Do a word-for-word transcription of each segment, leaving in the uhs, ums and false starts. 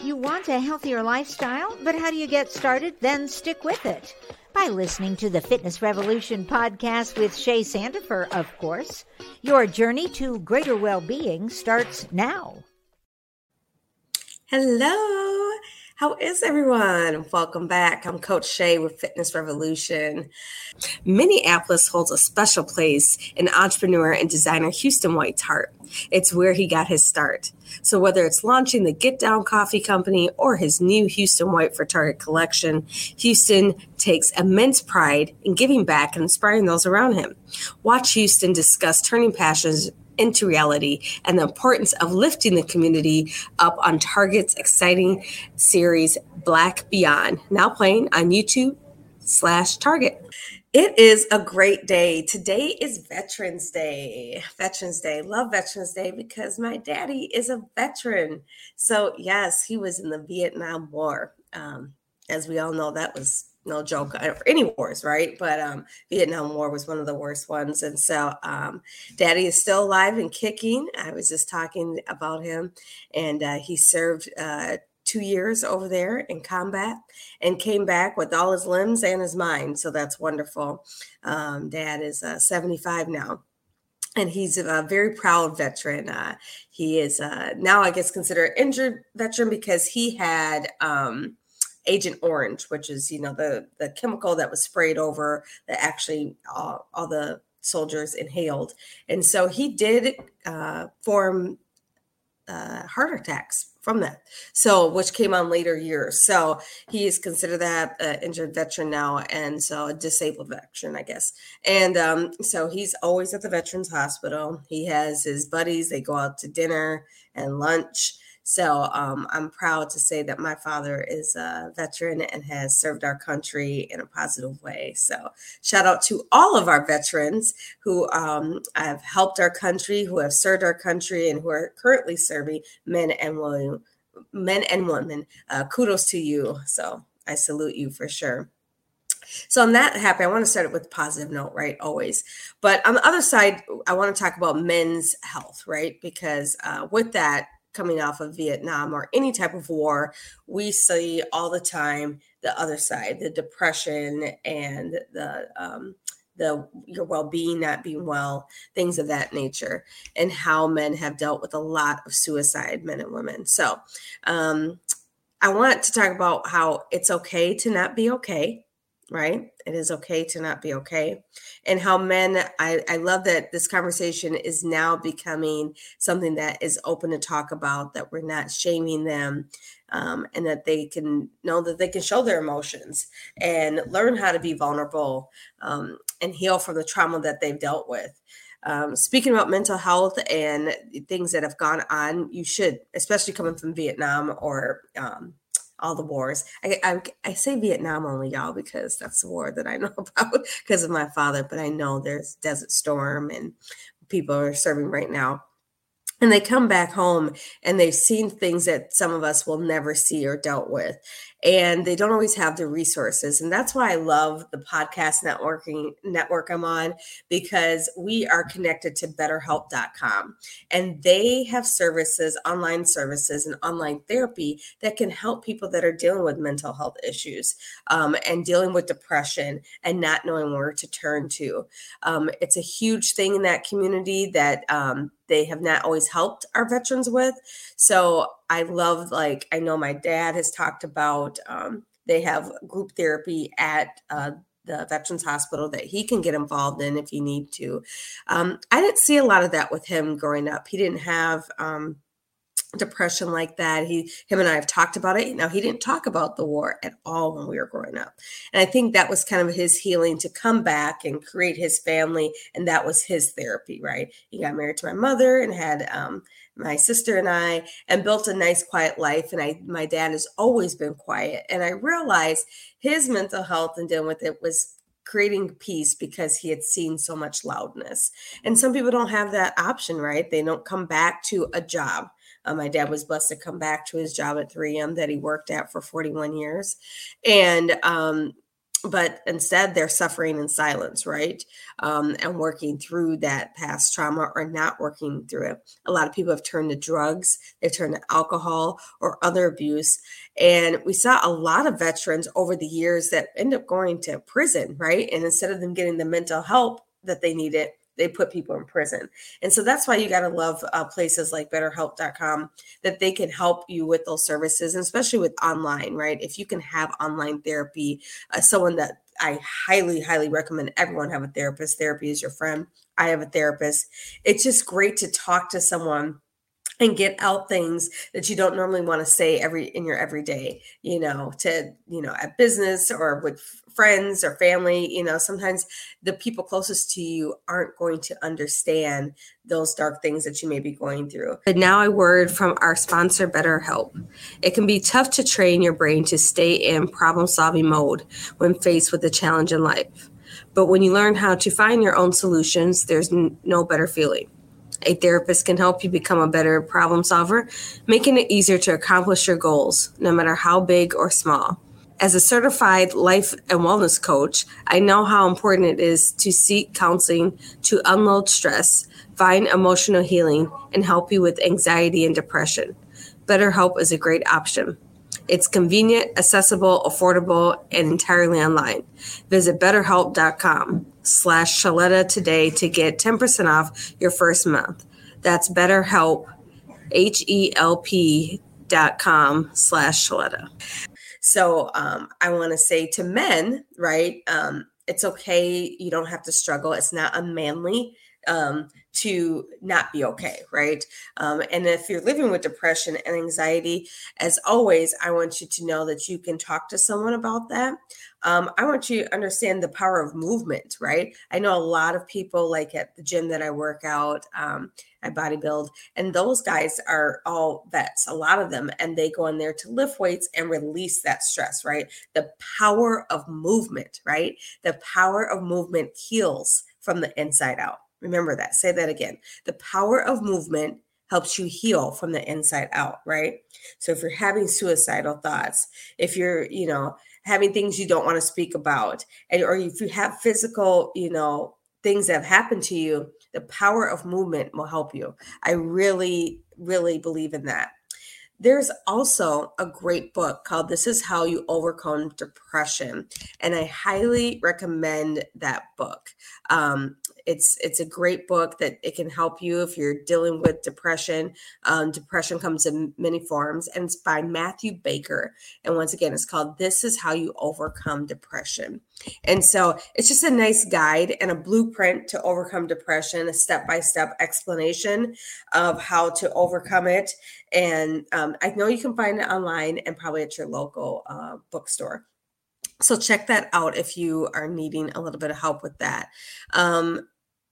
You want a healthier lifestyle, but how do you get started? Then stick with it. By listening to the Fitness Revolution podcast with Shay Sandifer, of course. Your journey to greater well-being starts now. Hello. How is everyone? Welcome back. I'm Coach Shay with Fitness Revolution. Minneapolis holds a special place in entrepreneur and designer Houston White's heart. It's where he got his start. So whether it's launching the Get Down Coffee Company or his new Houston White for Target collection, Houston takes immense pride in giving back and inspiring those around him. Watch Houston discuss turning passions into reality and the importance of lifting the community up on Target's exciting series, Black Beyond, now playing on YouTube slash Target. It is a great day. Today is Veterans Day. Veterans Day. Love Veterans Day because my daddy is a veteran. So yes, he was in the Vietnam War. Um, as we all know, that was no joke for any wars, right? But um, Vietnam War was one of the worst ones. And so um, Daddy is still alive and kicking. I was just talking about him, and uh, he served uh, two years over there in combat and came back with all his limbs and his mind. So that's wonderful. Um, Dad is uh, seventy-five now. And he's a very proud veteran. Uh, he is uh, now, I guess, considered an injured veteran because he had um, Agent Orange, which is, you know, the, the chemical that was sprayed over that actually all, all the soldiers inhaled. And so he did uh, form uh, heart attacks from that. So, which came on later years. So he is considered that uh, injured veteran now. And so a disabled veteran, I guess. And um, so he's always at the Veterans Hospital. He has his buddies. They go out to dinner and lunch. So um, I'm proud to say that my father is a veteran and has served our country in a positive way. So shout out to all of our veterans who um, have helped our country, who have served our country, and who are currently serving, men and women. Men and women. Uh, kudos to you. So I salute you for sure. So I'm that happy. I want to start it with a positive note, right? Always. But on the other side, I want to talk about men's health, right? Because uh, with that, coming off of Vietnam or any type of war, we see all the time the other side, the depression and the um, the your well-being not being well, things of that nature, and how men have dealt with a lot of suicide, men and women. So um, I want to talk about how it's okay to not be okay, right? It is okay to not be okay. And how men, I, I love that this conversation is now becoming something that is open to talk about, that we're not shaming them, um, and that they can know that they can show their emotions and learn how to be vulnerable um, and heal from the trauma that they've dealt with. Um, speaking about mental health and things that have gone on, you should, especially coming from Vietnam or um, all the wars. I, I I say Vietnam only, y'all, because that's the war that I know about because of my father. But I know there's Desert Storm and people are serving right now. And they come back home and they've seen things that some of us will never see or dealt with. And they don't always have the resources. And that's why I love the podcast networking network I'm on, because we are connected to better help dot com. And they have services, online services and online therapy that can help people that are dealing with mental health issues um, and dealing with depression and not knowing where to turn to. Um, it's a huge thing in that community that um, they have not always helped our veterans with. So I love, like, I know my dad has talked about, um, they have group therapy at uh, the Veterans Hospital that he can get involved in if he need to. Um, I didn't see a lot of that with him growing up. He didn't have um, depression like that. He, him and I have talked about it. Now, he didn't talk about the war at all when we were growing up. And I think that was kind of his healing to come back and create his family. And that was his therapy, right? He got married to my mother and had um, my sister and I, and built a nice, quiet life. And I, my dad has always been quiet. And I realized his mental health and dealing with it was creating peace because he had seen so much loudness. And some people don't have that option, right? They don't come back to a job. Uh, my dad was blessed to come back to his job at three M that he worked at for forty-one years. And um, but instead they're suffering in silence, right? Um, and working through that past trauma or not working through it. A lot of people have turned to drugs, they've turned to alcohol or other abuse. And we saw a lot of veterans over the years that end up going to prison, right? And instead of them getting the mental help that they needed, they put people in prison. And so that's why you got to love uh, places like better help dot com, that they can help you with those services, and especially with online, right? If you can have online therapy, uh, someone that I highly, highly recommend everyone have a therapist. Therapy is your friend. I have a therapist. It's just great to talk to someone and get out things that you don't normally want to say every in your everyday, you know, to, you know, at business or with friends or family. You know, sometimes the people closest to you aren't going to understand those dark things that you may be going through. But now a word from our sponsor, BetterHelp. It can be tough to train your brain to stay in problem-solving mode when faced with a challenge in life. But when you learn how to find your own solutions, there's n- no better feeling. A therapist can help you become a better problem solver, making it easier to accomplish your goals, no matter how big or small. As a certified life and wellness coach, I know how important it is to seek counseling to unload stress, find emotional healing, and help you with anxiety and depression. BetterHelp is a great option. It's convenient, accessible, affordable, and entirely online. Visit betterhelp.com slash Shaletta today to get ten percent off your first month. That's BetterHelp, H-E-L-P dot com slash Shaletta. So um, I want to say to men, right, um, it's okay. You don't have to struggle. It's not unmanly um, to not be okay, right? Um, and if you're living with depression and anxiety, as always, I want you to know that you can talk to someone about that. Um, I want you to understand the power of movement, right? I know a lot of people, like at the gym that I work out, um, I bodybuild, and those guys are all vets, a lot of them, and they go in there to lift weights and release that stress, right? The power of movement, right? The power of movement heals from the inside out. Remember that. Say that again. The power of movement helps you heal from the inside out, right? So if you're having suicidal thoughts, if you're, you know, having things you don't want to speak about, and or if you have physical, you know, things that have happened to you, the power of movement will help you. I really, really believe in that. There's also a great book called This Is How You Overcome Depression, and I highly recommend that book. Um, it's it's a great book that it can help you if you're dealing with depression. Um, depression comes in many forms, and it's by Matthew Baker. And once again, it's called This Is How You Overcome Depression. And so it's just a nice guide and a blueprint to overcome depression, a step-by-step explanation of how to overcome it. And um, I know you can find it online and probably at your local uh, bookstore. So check that out if you are needing a little bit of help with that. Um,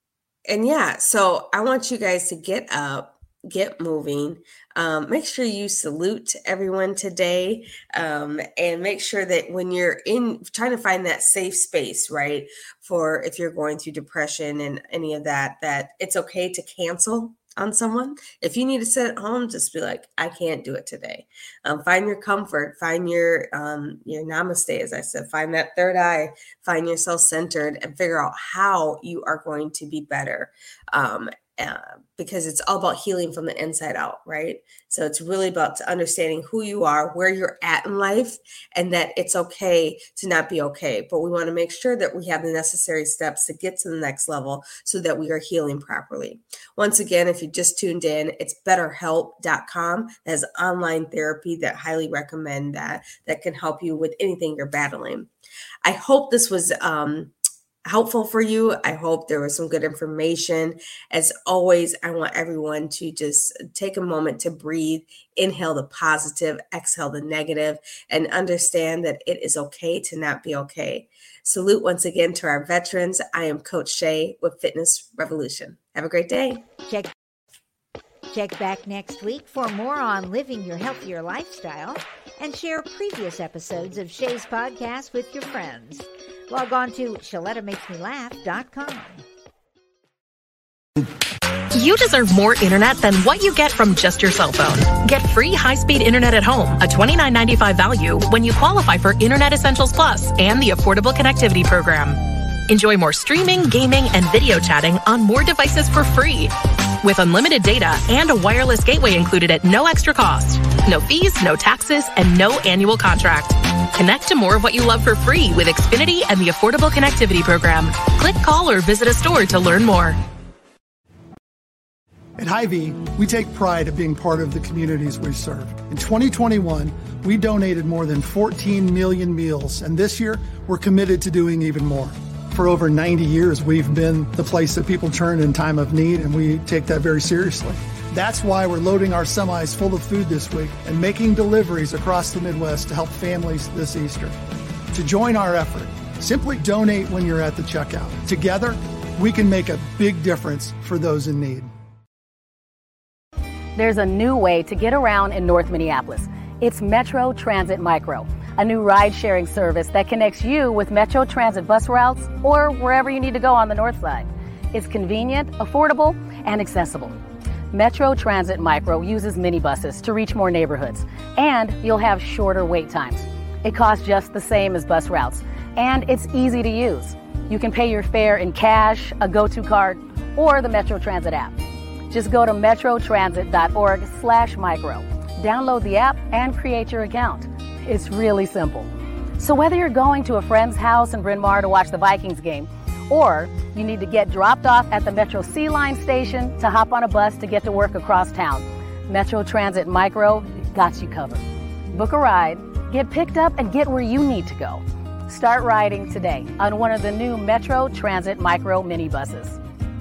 and yeah, so I want you guys to get up, get moving. Um, make sure you salute everyone today, um, and make sure that when you're in trying to find that safe space, right, for if you're going through depression and any of that, that it's okay to cancel on someone. If you need to sit at home, just be like, I can't do it today. Um, find your comfort, find your um, your namaste, as I said, find that third eye, find yourself centered, and figure out how you are going to be better. Um, Uh, because it's all about healing from the inside out, right? So it's really about understanding who you are, where you're at in life, and that it's okay to not be okay. But we want to make sure that we have the necessary steps to get to the next level so that we are healing properly. Once again, if you just tuned in, it's better help dot com. There's online therapy that I highly recommend that, that can help you with anything you're battling. I hope this was um, helpful for you. I hope there was some good information. As always, I want everyone to just take a moment to breathe, inhale the positive, exhale the negative, and understand that it is okay to not be okay. Salute once again to our veterans. I am Coach Shay with Fitness Revolution. Have a great day. Check Check back next week for more on living your healthier lifestyle, and share previous episodes of Shay's podcast with your friends. Log on to Shaletta Makes Me Laugh dot com. You deserve more internet than what you get from just your cell phone. Get free high-speed internet at home, a twenty-nine ninety-five value when you qualify for Internet Essentials Plus and the Affordable Connectivity Program. Enjoy more streaming, gaming, and video chatting on more devices for free. With unlimited data and a wireless gateway included at no extra cost. No fees, no taxes, and no annual contract. Connect to more of what you love for free with Xfinity and the Affordable Connectivity Program. Click, call, or visit a store to learn more. At Hy-Vee, we take pride in being part of the communities we serve. In twenty twenty-one, we donated more than fourteen million meals, and this year, we're committed to doing even more. For over ninety years, we've been the place that people turn in time of need, and we take that very seriously. That's why we're loading our semis full of food this week and making deliveries across the Midwest to help families this Easter. To join our effort, simply donate when you're at the checkout. Together, we can make a big difference for those in need. There's a new way to get around in North Minneapolis. It's Metro Transit Micro, a new ride-sharing service that connects you with Metro Transit bus routes or wherever you need to go on the north side. It's convenient, affordable, and accessible. Metro Transit Micro uses minibuses to reach more neighborhoods, and you'll have shorter wait times. It costs just the same as bus routes, and it's easy to use. You can pay your fare in cash, a go-to card, or the Metro Transit app. Just go to metrotransit.org slash micro. Download the app and create your account. It's really simple. So whether you're going to a friend's house in Bryn Mawr to watch the Vikings game, or you need to get dropped off at the Metro C Line station to hop on a bus to get to work across town, Metro Transit Micro got you covered. Book a ride, get picked up, and get where you need to go. Start riding today on one of the new Metro Transit Micro minibuses.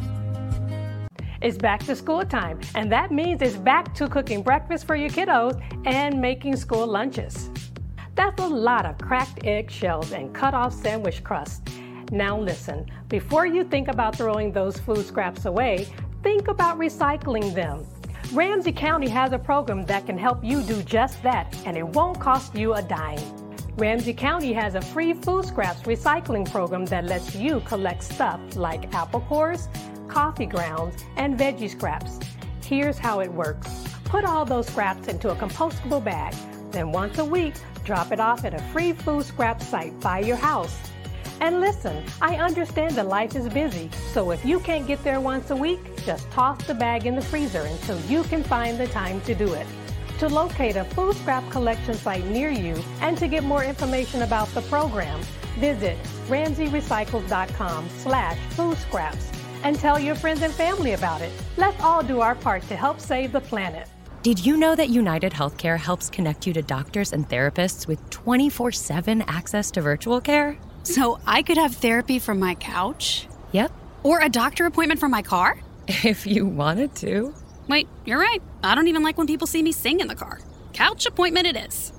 It's back to school time, and that means it's back to cooking breakfast for your kiddos and making school lunches. That's a lot of cracked eggshells and cut-off sandwich crust. Now listen, before you think about throwing those food scraps away, think about recycling them. Ramsey County has a program that can help you do just that, and it won't cost you a dime. Ramsey County has a free food scraps recycling program that lets you collect stuff like apple cores, coffee grounds, and veggie scraps. Here's how it works. Put all those scraps into a compostable bag. Then once a week, drop it off at a free food scrap site by your house. And listen, I understand that life is busy, so if you can't get there once a week, just toss the bag in the freezer until you can find the time to do it. To locate a food scrap collection site near you and to get more information about the program, visit ramseyrecycles.com slash food scraps. And tell your friends and family about it. Let's all do our part to help save the planet. Did you know that United Healthcare helps connect you to doctors and therapists with twenty-four seven access to virtual care? So I could have therapy from my couch? Yep. Or a doctor appointment from my car? If you wanted to. Wait, you're right. I don't even like when people see me sing in the car. Couch appointment it is.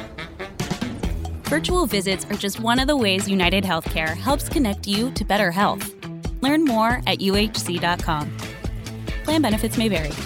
Virtual visits are just one of the ways United Healthcare helps connect you to better health. Learn more at U H C dot com. Plan benefits may vary.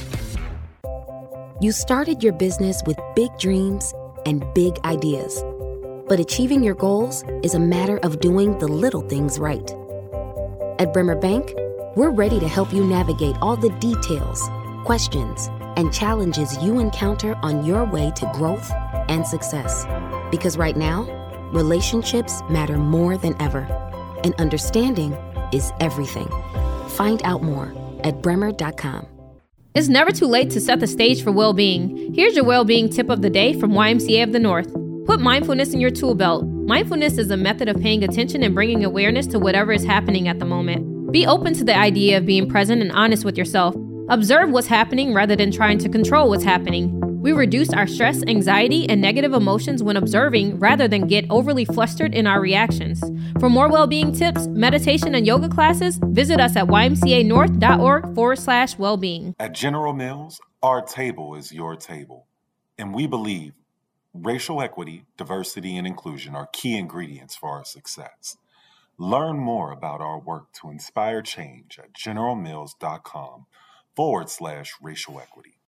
You started your business with big dreams and big ideas. But achieving your goals is a matter of doing the little things right. At Bremer Bank, we're ready to help you navigate all the details, questions, and challenges you encounter on your way to growth and success. Because right now, relationships matter more than ever. And understanding is everything. Find out more at bremer dot com. It's never too late to set the stage for well-being. Here's your well-being tip of the day from Y M C A of the North. Put mindfulness in your tool belt. Mindfulness is a method of paying attention and bringing awareness to whatever is happening at the moment. Be open to the idea of being present and honest with yourself. Observe what's happening rather than trying to control what's happening. We reduce our stress, anxiety, and negative emotions when observing rather than get overly flustered in our reactions. For more well-being tips, meditation, and yoga classes, visit us at ymcanorth.org forward slash well-being. At General Mills, our table is your table. And we believe racial equity, diversity, and inclusion are key ingredients for our success. Learn more about our work to inspire change at generalmills.com forward slash racial equity.